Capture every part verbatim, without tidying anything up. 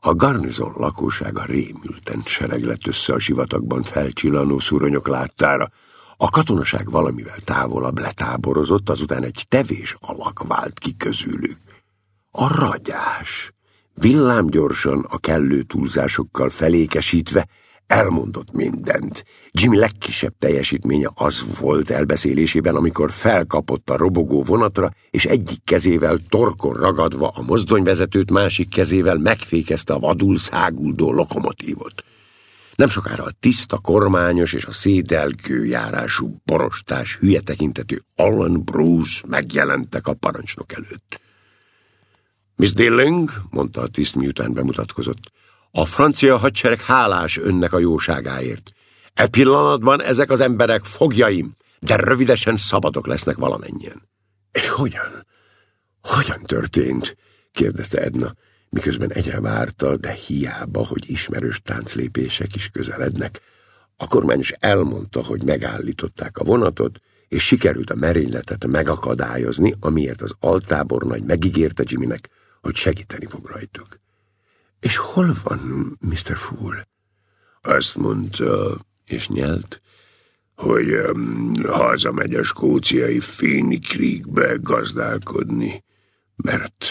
A garnizon lakósága rémülten sereglett össze a sivatagban felcsillanó szúronyok láttára. A katonaság valamivel távolabb letáborozott, azután egy tevés alak vált ki közülük. A ragyás, villámgyorsan, a kellő túlzásokkal felékesítve elmondott mindent. Jimmy legkisebb teljesítménye az volt elbeszélésében, amikor felkapott a robogó vonatra, és egyik kezével torkon ragadva a mozdonyvezetőt, másik kezével megfékezte a vadul száguldó lokomotívot. Nem sokára a tiszta, kormányos és a szédelkő járású, borostás, hülye tekintetű Alan Bruce megjelentek a parancsnok előtt. Miss Dilling, mondta a tiszt, miután bemutatkozott, a francia hadsereg hálás önnek a jóságáért. E pillanatban ezek az emberek foglyaim, de rövidesen szabadok lesznek valamennyien. És hogyan? Hogyan történt? Kérdezte Edna, miközben egyre várta, de hiába, hogy ismerős tánclépések is közelednek. A kormányos elmondta, hogy megállították a vonatot, és sikerült a merényletet megakadályozni, amiért az altábornagy megígérte Jimmynek, hogy segíteni fog rajtuk. És hol van miszter Fool? Azt mondta, és nyelt, hogy um, hazamegy a skóciai Féni Creekbe gazdálkodni, mert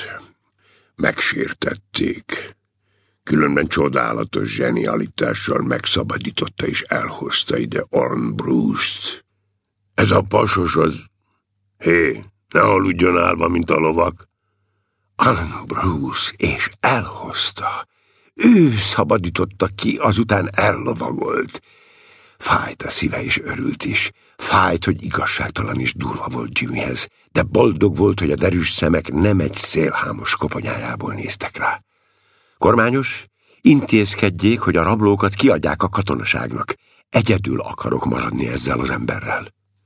megsértették. Különben csodálatos zsenialitással megszabadította és elhozta ide Alan Bruce-t. Ez a pasos az... Hé, ne aludjon állva, mint a lovak. Alan Bruce, és elhozta. Ő szabadította ki, azután ellovagolt. Fájt a szíve, és örült is. Fájt, hogy igazságtalan és durva volt Jimmyhez, de boldog volt, hogy a derűs szemek nem egy szélhámos koponyájából néztek rá. Kormányos, intézkedjék, hogy a rablókat kiadják a katonaságnak. Egyedül akarok maradni ezzel az emberrel.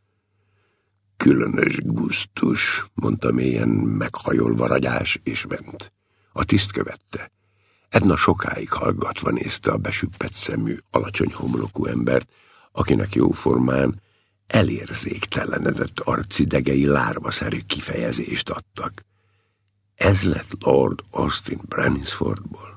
Különös gusztus, mondta mélyen meghajolva ragyás, és ment. A tiszt követte. Edna sokáig hallgatva nézte a besüppett szemű, alacsony homlokú embert, akinek jóformán elérzéktelenedett arcidegei lárvaszerű kifejezést adtak. Ez lett Lord Austin Branisfordból.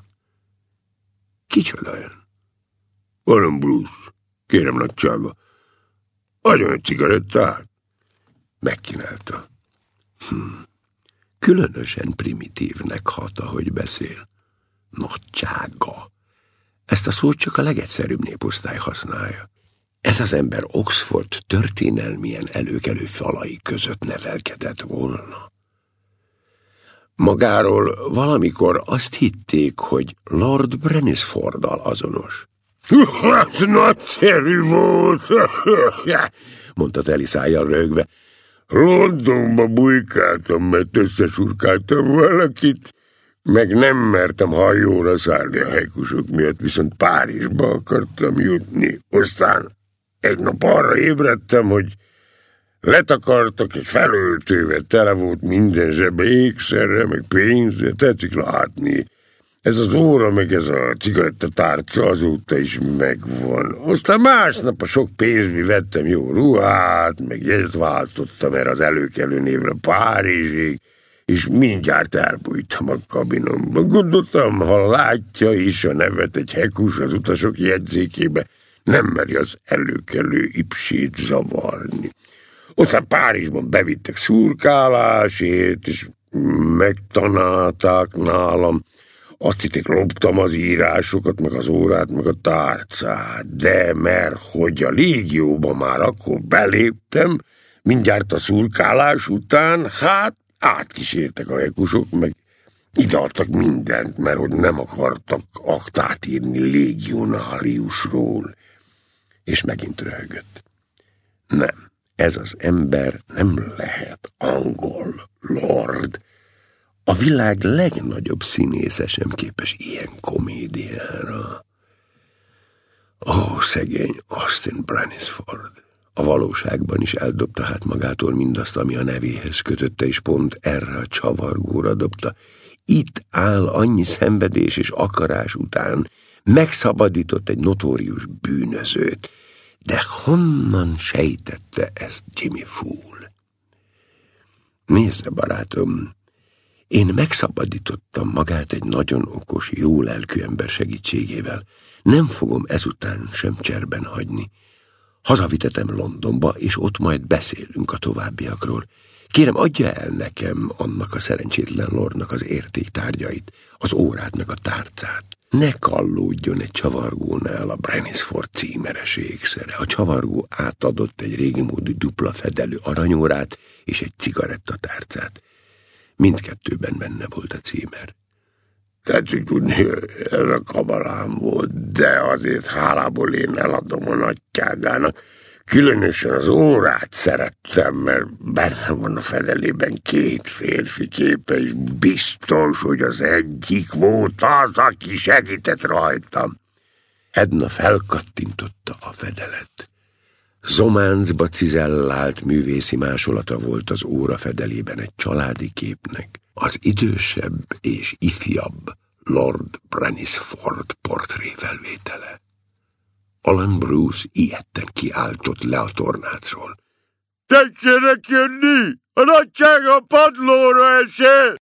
Kicsoda ön? Alan Bruce, kérem nagysága, adjon egy cigarettát. Megkínálta. Hm. Különösen primitívnek hat, ahogy beszél. Nagysága. Ezt a szót csak a legegyszerűbb néposztály használja. Ez az ember Oxford történelmien előkelő falai között nevelkedett volna. Magáról valamikor azt hitték, hogy Lord Branisforddal azonos. Ez nagyszerű volt, mondta teli szájjal röhögve. Londonba bujkáltam, mert összesurkáltam valakit, meg nem mertem hajóra szállni a helykusok miatt, viszont Párizsba akartam jutni. Aztán egy nap arra ébredtem, hogy letakartak egy felöltővel, tele volt minden zsebe, ékszerre, meg pénzre, tetszik látni. Ez az óra, meg ez a cigarettatárca azóta is megvan. Aztán másnap a sok pénzből vettem jó ruhát, meg jegyet váltottam erre az előkelő névre Párizsig, és mindjárt elbújtam a kabinomba. Gondoltam, ha látja is a nevet egy hekus az utasok jegyzékébe, nem meri az előkelő ipsét zavarni. Aztán Párizsban bevittek szurkálásért, és megtanálták nálam. Azt hitték, loptam az írásokat, meg az órát, meg a tárcát, de mert hogy a légióba már akkor beléptem, mindjárt a szurkálás után, hát átkísértek a hekusok, meg ideadtak mindent, mert hogy nem akartak aktát írni légionáriusról. És megint röhögött. Nem, ez az ember nem lehet angol lord. A világ legnagyobb színésze sem képes ilyen komédiára. Ó, szegény Austin Branisford. A valóságban is eldobta hát magától mindazt, ami a nevéhez kötötte, és pont erre a csavargóra dobta. Itt áll annyi szenvedés és akarás után, megszabadított egy notórius bűnözőt, de honnan sejtette ezt Jimmy Fool? Nézze, barátom, Én megszabadítottam magát egy nagyon okos, jó lelkű ember segítségével. Nem fogom ezután sem cserben hagyni. Hazavitetem Londonba, és ott majd beszélünk a továbbiakról. Kérem, adja el nekem annak a szerencsétlen lordnak az értéktárgyait, az órát meg a tárcát. Ne kallódjon egy csavargónál a Branisford címeres ékszere. A csavargó átadott egy régimódi dupla fedelű aranyórát és egy cigarettatárcát. Mindkettőben benne volt a címer. Tetszik tudni, ez a kabalám volt, de azért hálából én eladom a nagykágának. Különösen az órát szerettem, mert benne van a fedelében két férfi képe, és biztos, hogy az egyik volt az, aki segített rajtam. Edna felkattintotta a fedelet. Zománcba cizellált művészi másolata volt az óra fedelében egy családi képnek, az idősebb és ifjabb Lord Branisford portré felvétele. Alan Bruce ijedten kiáltott le a tornácról. Tessenek jönni! A nagyság a padlóra esél!